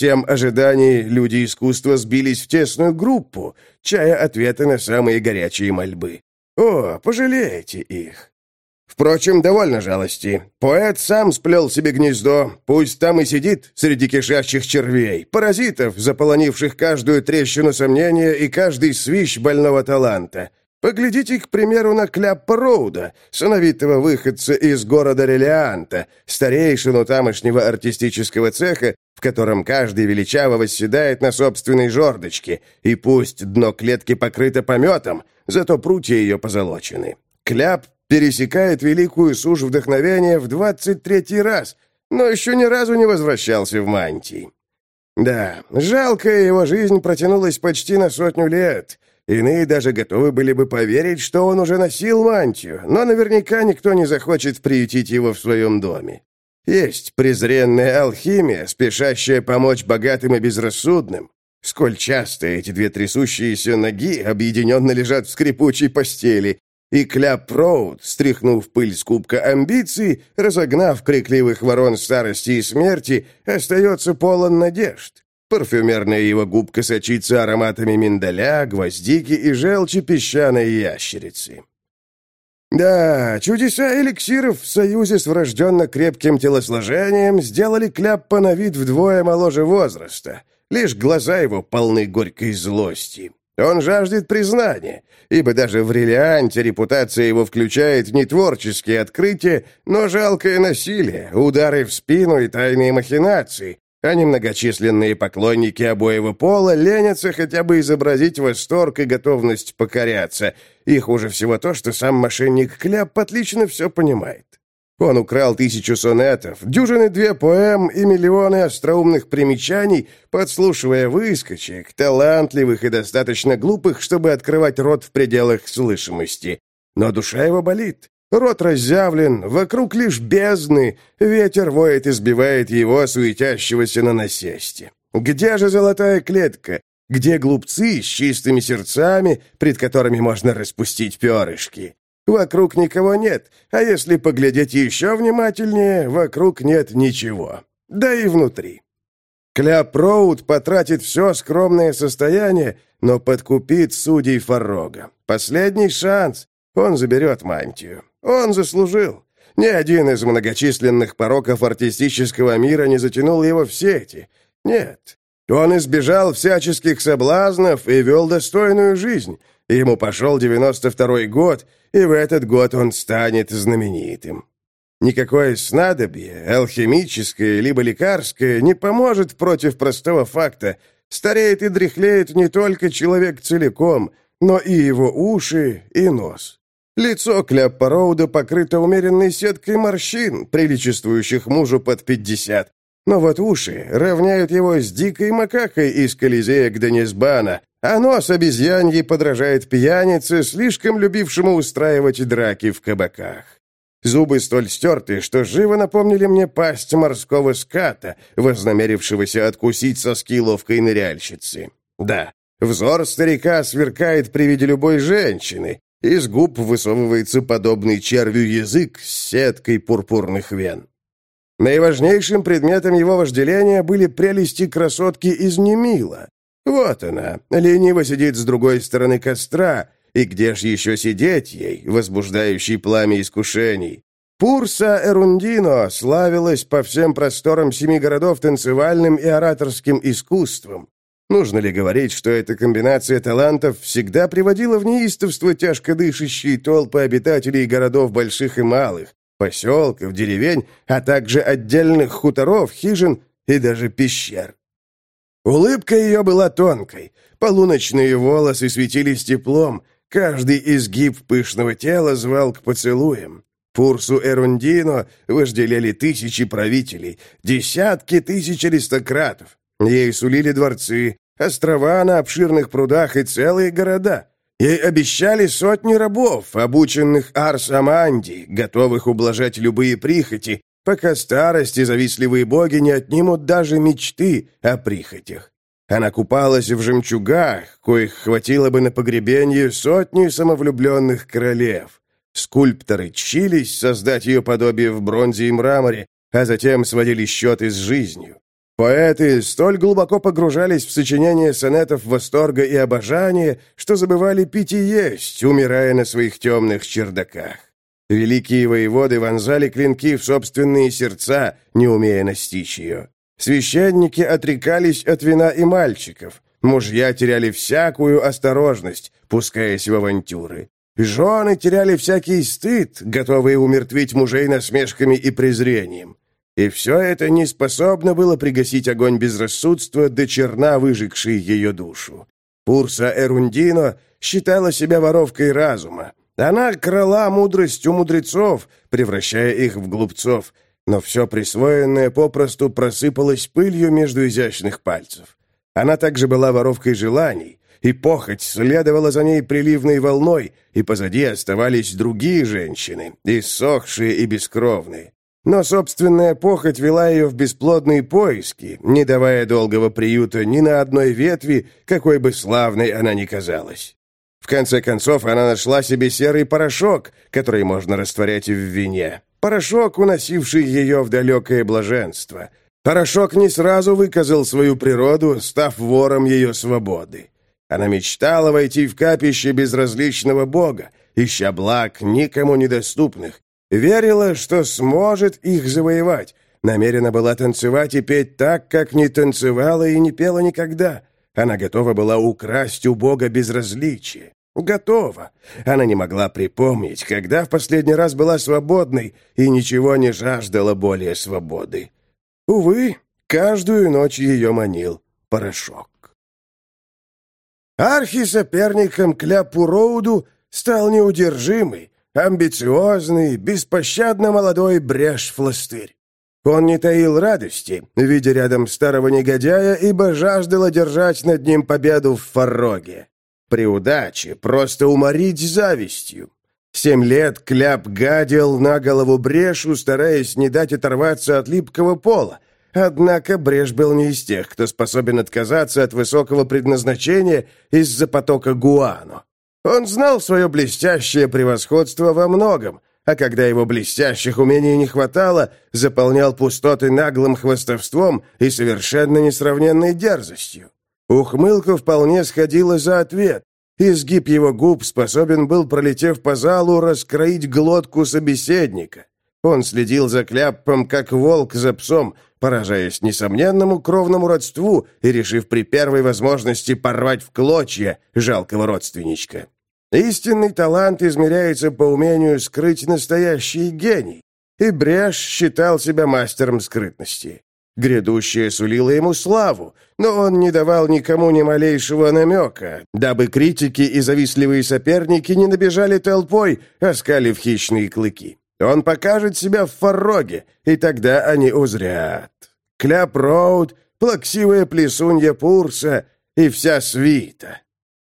всем ожиданий люди искусства сбились в тесную группу, чая ответы на самые горячие мольбы. О, пожалейте их. Впрочем, довольно жалости. Поэт сам сплел себе гнездо, пусть там и сидит среди кишащих червей, паразитов, заполонивших каждую трещину сомнения и каждый свищ больного таланта. Поглядите, к примеру, на Кляппа Роуда, сыновитого выходца из города Релианта, старейшину тамошнего артистического цеха, в котором каждый величаво восседает на собственной жердочке, и пусть дно клетки покрыто пометом, зато прутья ее позолочены. Кляп пересекает великую сушь вдохновения в 23-й раз, но еще ни разу не возвращался в мантии. Да, жалкая его жизнь протянулась почти на 100 лет. Иные даже готовы были бы поверить, что он уже носил мантию, но наверняка никто не захочет приютить его в своем доме. Есть презренная алхимия, спешащая помочь богатым и безрассудным. Сколь часто эти две трясущиеся ноги объединенно лежат в скрипучей постели, и Кляпп Роуд, стряхнув пыль с кубка амбиций, разогнав крикливых ворон старости и смерти, остается полон надежд. Парфюмерная его губка сочится ароматами миндаля, гвоздики и желчи песчаной ящерицы. Да, чудеса эликсиров в союзе с врожденно крепким телосложением сделали Кляппа на вид вдвое моложе возраста. Лишь глаза его полны горькой злости. Он жаждет признания, ибо даже в Релианте репутация его включает не творческие открытия, но жалкое насилие, удары в спину и тайные махинации, а немногочисленные поклонники обоего пола ленятся хотя бы изобразить восторг и готовность покоряться. И хуже всего то, что сам мошенник Кляпп отлично все понимает. Он украл 1000 сонетов, 2 поэм и миллионы остроумных примечаний, подслушивая выскочек, талантливых и достаточно глупых, чтобы открывать рот в пределах слышимости. Но душа его болит. Рот разъявлен, вокруг лишь бездны, ветер воет и сбивает его, суетящегося на насесте. Где же золотая клетка? Где глупцы с чистыми сердцами, пред которыми можно распустить перышки? Вокруг никого нет, а если поглядеть еще внимательнее, вокруг нет ничего. Да и внутри. Кляпп Роуд потратит все скромное состояние, но подкупит судей Фаррога. Последний шанс. Он заберет мантию. Он заслужил. Ни один из многочисленных пороков артистического мира не затянул его в сети. Нет. Он избежал всяческих соблазнов и вел достойную жизнь. Ему пошел 92-й год, и в этот год он станет знаменитым. Никакое снадобье, алхимическое либо лекарское, не поможет против простого факта. Стареет и дряхлеет не только человек целиком, но и его уши и нос. Лицо Кляппа Роуда покрыто умеренной сеткой морщин, приличествующих мужу под 50. Но вот уши равняют его с дикой макакой из Колизея Гденесбана, а нос обезьяньи подражает пьянице, слишком любившему устраивать драки в кабаках. Зубы столь стерты, что живо напомнили мне пасть морского ската, вознамерившегося откусить соски ловкой ныряльщицы. Да, взор старика сверкает при виде любой женщины, из губ высовывается подобный червю язык с сеткой пурпурных вен. Наиважнейшим предметом его вожделения были прелести красотки из Немила. Вот она, лениво сидит с другой стороны костра, и где ж еще сидеть ей, возбуждающей пламя искушений? Пурса Эрундино славилась по всем просторам 7 городов танцевальным и ораторским искусством. Нужно ли говорить, что эта комбинация талантов всегда приводила в неистовство тяжко дышащие толпы обитателей городов больших и малых, поселков, деревень, а также отдельных хуторов, хижин и даже пещер? Улыбка ее была тонкой, полуночные волосы светились теплом, каждый изгиб пышного тела звал к поцелуям. Пурсу Эрундино вожделели тысячи правителей, десятки тысяч аристократов. Ей сулили дворцы, острова на обширных прудах и целые города. Ей обещали сотни рабов, обученных Арс-Аманди, готовых ублажать любые прихоти, пока старость и завистливые боги не отнимут даже мечты о прихотях. Она купалась в жемчугах, коих хватило бы на погребение сотни самовлюбленных королев. Скульпторы чились создать ее подобие в бронзе и мраморе, а затем сводили счеты с жизнью. Поэты столь глубоко погружались в сочинение сонетов восторга и обожания, что забывали пить и есть, умирая на своих темных чердаках. Великие воеводы вонзали клинки в собственные сердца, не умея настичь ее. Священники отрекались от вина и мальчиков. Мужья теряли всякую осторожность, пускаясь в авантюры. Жены теряли всякий стыд, готовые умертвить мужей насмешками и презрением. И все это не способно было пригасить огонь безрассудства, до черна выжегший ее душу. Пурса Эрундино считала себя воровкой разума. Она крала мудрость у мудрецов, превращая их в глупцов, но все присвоенное попросту просыпалось пылью между изящных пальцев. Она также была воровкой желаний, и похоть следовала за ней приливной волной, и позади оставались другие женщины, иссохшие и бескровные. Но собственная похоть вела ее в бесплодные поиски, не давая долгого приюта ни на одной ветви, какой бы славной она ни казалась. В конце концов, она нашла себе серый порошок, который можно растворять в вине. Порошок, уносивший ее в далекое блаженство. Порошок не сразу выказал свою природу, став вором ее свободы. Она мечтала войти в капище безразличного бога, ища благ никому недоступных. Верила, что сможет их завоевать. Намерена была танцевать и петь так, как не танцевала и не пела никогда. Она готова была украсть у Бога безразличие. Готова. Она не могла припомнить, когда в последний раз была свободной и ничего не жаждала более свободы. Увы, каждую ночь ее манил порошок. Архисоперником Кляпу Роуду стал неудержимый, амбициозный, беспощадно молодой Брешь-Фластырь. Он не таил радости, видя рядом старого негодяя, ибо жаждал одержать над ним победу в Фарроге. При удаче просто уморить завистью. 7 лет Кляп гадил на голову Брешу, стараясь не дать оторваться от липкого пола. Однако Бреш был не из тех, кто способен отказаться от высокого предназначения из-за потока гуано. Он знал свое блестящее превосходство во многом, а когда его блестящих умений не хватало, заполнял пустоты наглым хвастовством и совершенно несравненной дерзостью. Ухмылка вполне сходила за ответ. Изгиб его губ способен был, пролетев по залу, раскроить глотку собеседника. Он следил за Кляппом, как волк за псом, поражаясь несомненному кровному родству и решив при первой возможности порвать в клочья жалкого родственничка. Истинный талант измеряется по умению скрыть настоящий гений, и Бреш считал себя мастером скрытности. Грядущее сулило ему славу, но он не давал никому ни малейшего намека, дабы критики и завистливые соперники не набежали толпой, оскалив хищные клыки. Он покажет себя в Фарроге, и тогда они узрят. Кляп Роуд, плаксивая плесунья Пурса и вся свита.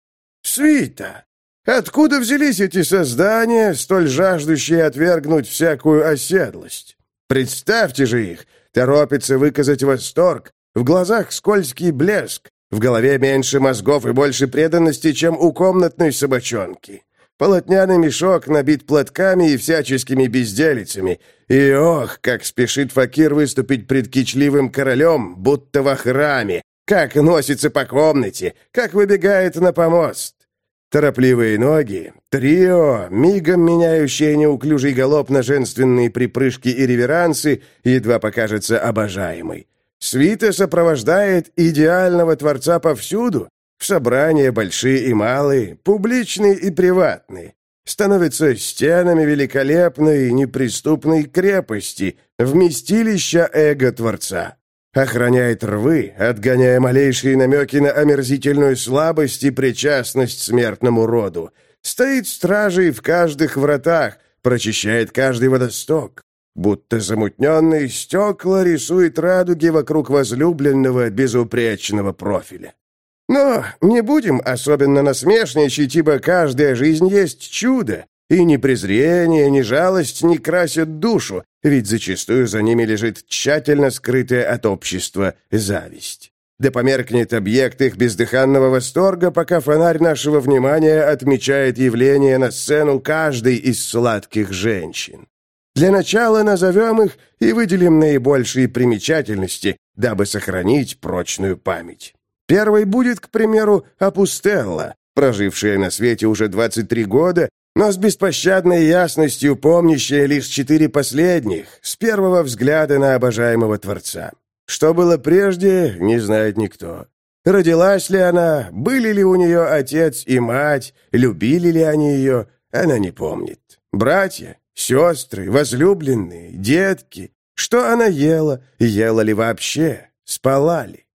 Свита! Откуда взялись эти создания, столь жаждущие отвергнуть всякую оседлость? Представьте же их, торопится выказать восторг, в глазах скользкий блеск, в голове меньше мозгов и больше преданности, чем у комнатной собачонки. Полотняный мешок набит платками и всяческими безделицами. И ох, как спешит факир выступить пред кичливым королем, будто во храме, как носится по комнате, как выбегает на помост. Торопливые ноги, трио, мигом меняющее неуклюжий галоп на женственные припрыжки и реверансы, едва покажется обожаемой. Свита сопровождает идеального творца повсюду, в собрания большие и малые, публичные и приватные. Становятся стенами великолепной неприступной крепости, вместилища эго-творца. Охраняет рвы, отгоняя малейшие намеки на омерзительную слабость и причастность смертному роду. Стоит стражей в каждых вратах, прочищает каждый водосток. Будто замутненные стекла рисует радуги вокруг возлюбленного безупречного профиля. Но не будем особенно насмешничать, ибо каждая жизнь есть чудо, и ни презрение, ни жалость не красят душу, ведь зачастую за ними лежит тщательно скрытая от общества зависть. Да померкнет объект их бездыханного восторга, пока фонарь нашего внимания отмечает явление на сцену каждой из сладких женщин. Для начала назовем их и выделим наибольшие примечательности, дабы сохранить прочную память. Первой будет, к примеру, Апустелла, прожившая на свете уже 23 года, но с беспощадной ясностью помнящая лишь 4 последних, с первого взгляда на обожаемого Творца. Что было прежде, не знает никто. Родилась ли она, были ли у нее отец и мать, любили ли они ее, она не помнит. Братья, сестры, возлюбленные, детки, что она ела, ела ли вообще, спала ли.